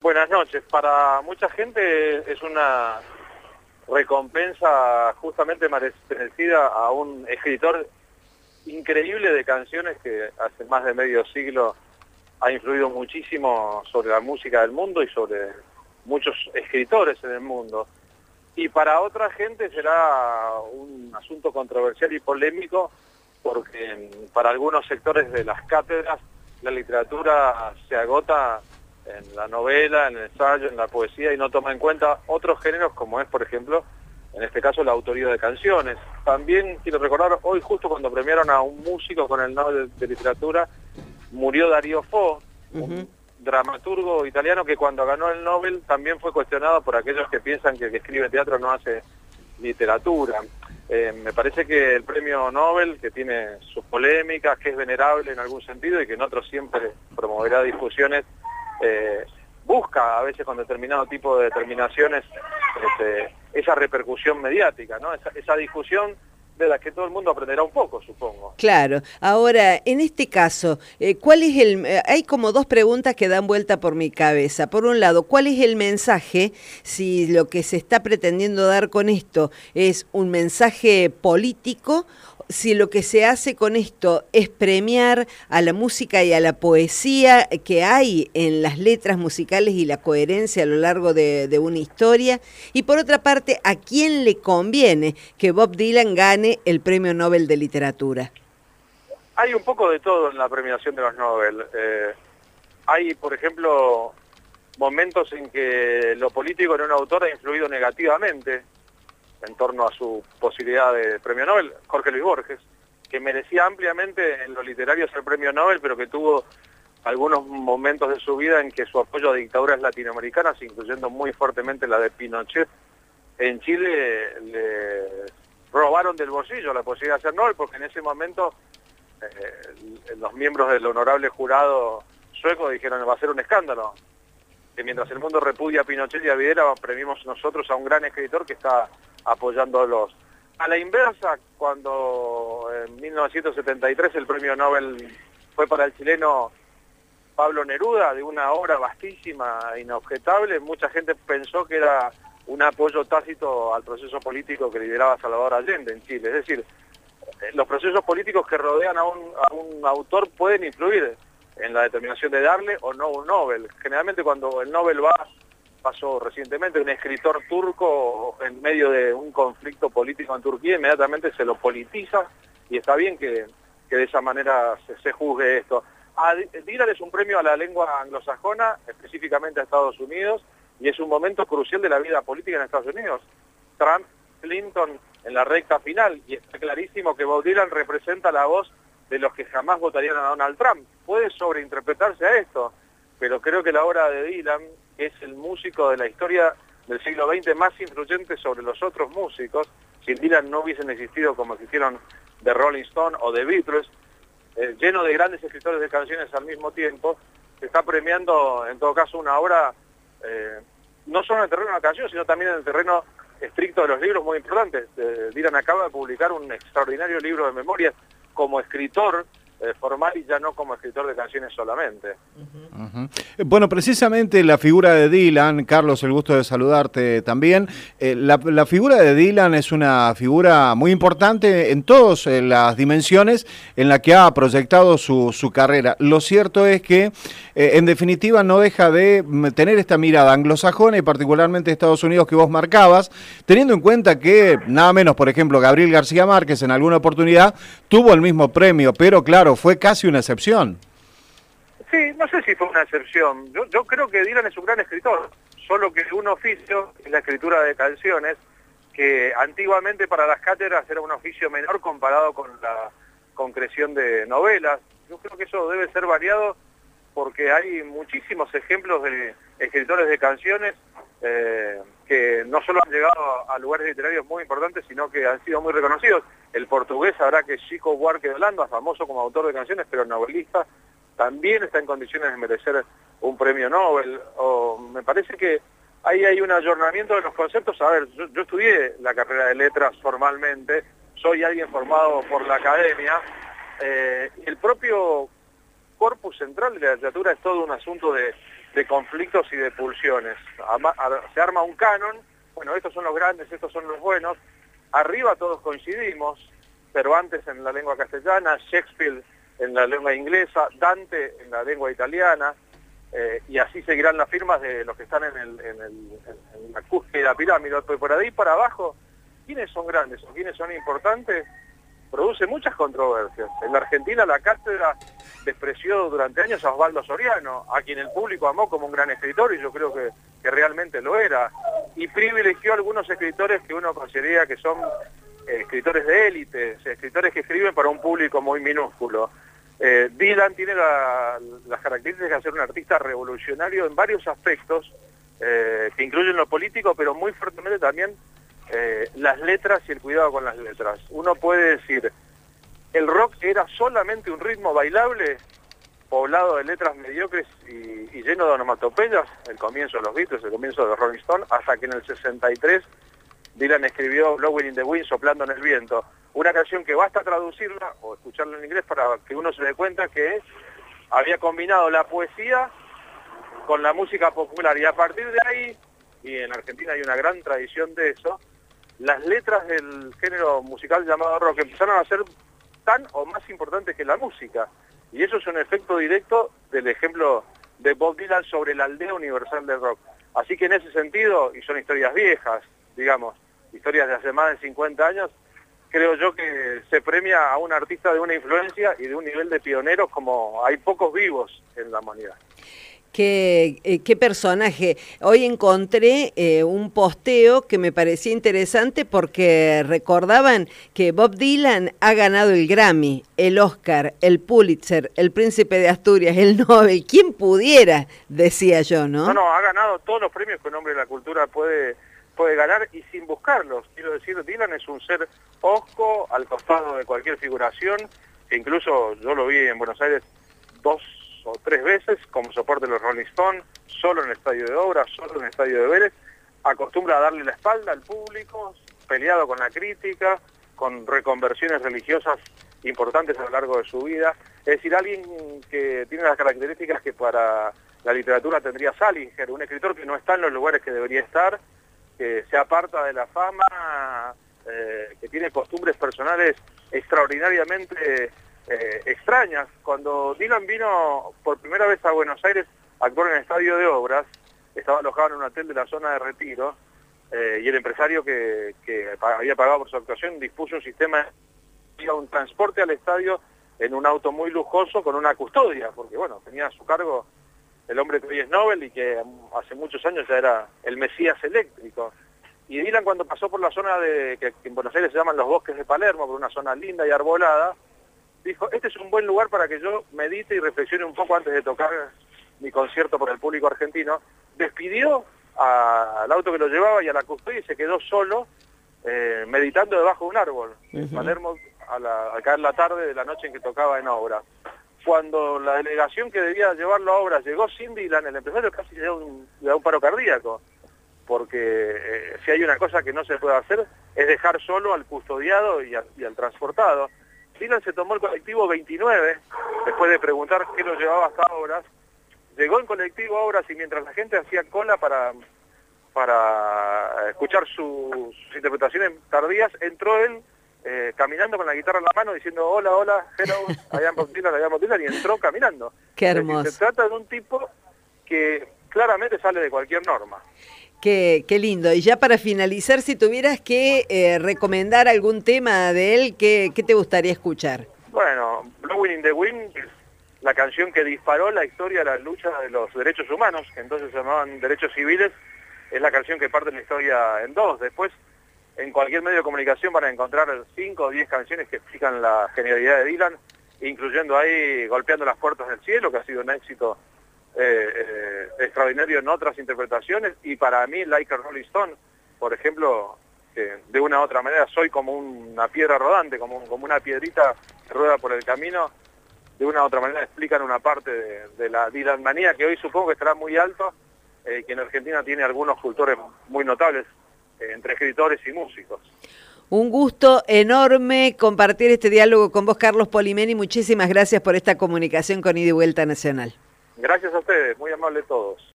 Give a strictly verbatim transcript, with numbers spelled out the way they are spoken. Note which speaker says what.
Speaker 1: Buenas noches. Para mucha gente es una recompensa justamente merecida a un escritor increíble de canciones que hace más de medio siglo ha influido muchísimo sobre la música del mundo y sobre muchos escritores en el mundo. Y para otra gente será un asunto controversial y polémico porque para algunos sectores de las cátedras la literatura se agota en la novela, en el ensayo, en la poesía y no toma en cuenta otros géneros como es, por ejemplo, en este caso la autoría de canciones. También quiero recordar, hoy justo cuando premiaron a un músico con el Nobel de Literatura, murió Dario Fo, uh-huh. un dramaturgo italiano que cuando ganó el Nobel también fue cuestionado por aquellos que piensan que el que escribe teatro no hace literatura. Eh, me parece que el premio Nobel, que tiene sus polémicas, que es venerable en algún sentido y que en otros siempre promoverá discusiones, eh, busca a veces con determinado tipo de determinaciones este, esa repercusión mediática, ¿no? Esa, esa discusión de la que todo el mundo aprenderá un poco, supongo.
Speaker 2: Claro. Ahora, en este caso, eh, ¿cuál es el...? Eh, hay como dos preguntas que dan vuelta por mi cabeza. Por un lado, ¿cuál es el mensaje? Si lo que se está pretendiendo dar con esto es un mensaje político, si lo que se hace con esto es premiar a la música y a la poesía que hay en las letras musicales y la coherencia a lo largo de, de una historia, y por otra parte, ¿a quién le conviene que Bob Dylan gane el Premio Nobel de Literatura?
Speaker 1: Hay un poco de todo en la premiación de los Nobel. Eh, hay, por ejemplo, momentos en que lo político en un autor ha influido negativamente en torno a su posibilidad de premio Nobel. Jorge Luis Borges, que merecía ampliamente en lo literario ser premio Nobel, pero que tuvo algunos momentos de su vida en que su apoyo a dictaduras latinoamericanas, incluyendo muy fuertemente la de Pinochet, en Chile le robaron del bolsillo la posibilidad de ser Nobel, porque en ese momento eh, los miembros del honorable jurado sueco dijeron va a ser un escándalo, que mientras el mundo repudia a Pinochet y a Videla, premimos nosotros a un gran escritor que está apoyándolos. A la inversa, cuando en mil novecientos setenta y tres el premio Nobel fue para el chileno Pablo Neruda, de una obra vastísima e inobjetable, mucha gente pensó que era un apoyo tácito al proceso político que lideraba Salvador Allende en Chile. Es decir, los procesos políticos que rodean a un, a un autor pueden influir en la determinación de darle o no un Nobel. Generalmente cuando el Nobel va, pasó recientemente, un escritor turco en medio de un conflicto político en Turquía, inmediatamente se lo politiza, y está bien que, que de esa manera se, se juzgue esto. A Dylan es un premio a la lengua anglosajona, específicamente a Estados Unidos, y es un momento crucial de la vida política en Estados Unidos. Trump, Clinton en la recta final, y está clarísimo que Bob Dylan representa la voz de los que jamás votarían a Donald Trump. Puede sobreinterpretarse a esto, pero creo que la obra de Dylan es el músico de la historia del siglo veinte más influyente sobre los otros músicos. Si Dylan no hubiesen existido como existieron The Rolling Stone o The Beatles, eh, lleno de grandes escritores de canciones al mismo tiempo, se está premiando en todo caso una obra eh, no solo en el terreno de la canción, sino también en el terreno estricto de los libros muy importantes. Eh, Dylan acaba de publicar un extraordinario libro de memorias como escritor eh, formal y ya no como escritor de canciones solamente.
Speaker 3: Uh-huh. Uh-huh. Bueno, precisamente la figura de Dylan, Carlos, el gusto de saludarte también. Eh, la, la figura de Dylan es una figura muy importante en todas eh, las dimensiones en la que ha proyectado su, su carrera. Lo cierto es que, eh, en definitiva, no deja de tener esta mirada anglosajona y particularmente Estados Unidos que vos marcabas, teniendo en cuenta que, nada menos, por ejemplo, Gabriel García Márquez en alguna oportunidad tuvo el mismo premio, pero claro, fue casi una excepción.
Speaker 1: Sí, no sé si fue una excepción. Yo, yo creo que Dylan es un gran escritor, solo que un oficio es la escritura de canciones, que antiguamente para las cátedras era un oficio menor comparado con la concreción de novelas. Yo creo que eso debe ser variado porque hay muchísimos ejemplos de escritores de canciones eh, que no solo han llegado a lugares literarios muy importantes, sino que han sido muy reconocidos. El portugués sabrá que Chico Buarque de Holanda, famoso como autor de canciones, pero novelista, también está en condiciones de merecer un premio Nobel. O me parece que ahí hay un ayornamiento de los conceptos. A ver, yo, yo estudié la carrera de letras formalmente, soy alguien formado por la academia, eh, y el propio corpus central de la literatura es todo un asunto de de conflictos y de pulsiones. Ama, a, se arma un canon, bueno, estos son los grandes, estos son los buenos, arriba todos coincidimos, Cervantes en la lengua castellana, Shakespeare en la lengua inglesa, Dante en la lengua italiana, eh, y así seguirán las firmas de los que están en, el, en, el, en la cúspide de la pirámide. Pero por ahí para abajo, ¿quiénes son grandes o quiénes son importantes? Produce muchas controversias. En la Argentina la cátedra despreció durante años a Osvaldo Soriano, a quien el público amó como un gran escritor, y yo creo que, que realmente lo era, y privilegió a algunos escritores que uno consideraría que son eh, escritores de élite, o sea, escritores que escriben para un público muy minúsculo. Eh, Dylan tiene la, las características de ser un artista revolucionario en varios aspectos, eh, que incluyen lo político, pero muy fuertemente también eh, las letras y el cuidado con las letras. Uno puede decir, el rock era solamente un ritmo bailable, poblado de letras mediocres y, y lleno de onomatopeyas, el comienzo de los Beatles, el comienzo de los Rolling Stones, hasta que en el sesenta y tres Dylan escribió Blowing in the Wind, soplando en el viento, una canción que basta traducirla o escucharla en inglés para que uno se dé cuenta que había combinado la poesía con la música popular, y a partir de ahí, y en Argentina hay una gran tradición de eso, las letras del género musical llamado rock empezaron a ser tan o más importantes que la música, y eso es un efecto directo del ejemplo de Bob Dylan sobre la aldea universal del rock. Así que en ese sentido, y son historias viejas, digamos, historias de hace más de cincuenta años, creo yo que se premia a un artista de una influencia y de un nivel de pioneros como hay pocos vivos en la humanidad.
Speaker 2: Qué, eh, qué personaje. Hoy encontré eh, un posteo que me parecía interesante porque recordaban que Bob Dylan ha ganado el Grammy, el Oscar, el Pulitzer, el Príncipe de Asturias, el Nobel. ¿Quién pudiera? Decía yo, ¿no?
Speaker 1: No, no, ha ganado todos los premios que un hombre de la cultura puede, puede ganar y sin buscarlos. Quiero decir, Dylan es un ser hosco al costado de cualquier figuración, que incluso yo lo vi en Buenos Aires dos o tres veces como soporte de los Rolling Stones, solo en el Estadio de Obras, solo en el Estadio de Vélez. Acostumbra a darle la espalda al público, peleado con la crítica, con reconversiones religiosas importantes a lo largo de su vida. Es decir, alguien que tiene las características que para la literatura tendría Salinger, un escritor que no está en los lugares que debería estar, que se aparta de la fama, eh, que tiene costumbres personales extraordinariamente Eh, extrañas. Cuando Dylan vino por primera vez a Buenos Aires a actuar en el Estadio de Obras, estaba alojado en un hotel de la zona de Retiro, eh, y el empresario que, que había pagado por su actuación dispuso un sistema de un transporte al estadio en un auto muy lujoso con una custodia, porque bueno, tenía a su cargo el hombre que hoy es Nobel y que hace muchos años ya era el Mesías eléctrico. Y Dylan, cuando pasó por la zona de que en Buenos Aires se llaman los bosques de Palermo, por una zona linda y arbolada, dijo, este es un buen lugar para que yo medite y reflexione un poco antes de tocar mi concierto por el público argentino. Despidió a, al auto que lo llevaba y a la custodia y se quedó solo eh, meditando debajo de un árbol, uh-huh. en Palermo, a la, al caer la tarde de la noche en que tocaba en Obras. Cuando la delegación que debía llevarlo a Obras llegó sin Dylan, el empresario casi le da un, le da un paro cardíaco, porque eh, si hay una cosa que no se puede hacer es dejar solo al custodiado y, a, y al transportado. Dylan se tomó el colectivo veintinueve, después de preguntar qué lo llevaba hasta Obras, llegó en colectivo a Obras y mientras la gente hacía cola para, para escuchar su, sus interpretaciones tardías, entró él eh, caminando con la guitarra en la mano diciendo hola, hola, hello, I am Bob Dylan, I am Bob Dylan, y entró caminando.
Speaker 2: Qué hermoso.
Speaker 1: Decir, se trata de un tipo que claramente sale de cualquier norma.
Speaker 2: Qué, qué lindo. Y ya para finalizar, si tuvieras que eh, recomendar algún tema de él, ¿qué, qué te gustaría escuchar?
Speaker 1: Bueno, Blowing in the Wind es la canción que disparó la historia de la lucha de los derechos humanos, que entonces se llamaban derechos civiles, es la canción que parte la historia en dos. Después, en cualquier medio de comunicación van a encontrar cinco o diez canciones que explican la genialidad de Dylan, incluyendo ahí Golpeando las Puertas del Cielo, que ha sido un éxito Eh, eh, extraordinario en otras interpretaciones, y para mí Like a Rolling Stone, por ejemplo, que de una u otra manera soy como una piedra rodante, como, como una piedrita que rueda por el camino, de una u otra manera explican una parte de, de la Dylan manía, que hoy supongo que estará muy alto, eh, que en Argentina tiene algunos cultores muy notables, eh, entre escritores y músicos.
Speaker 2: Un gusto enorme compartir este diálogo con vos, Carlos Polimeni. Muchísimas gracias por esta comunicación con Ida y Vuelta Nacional.
Speaker 1: Gracias a ustedes, muy amables todos.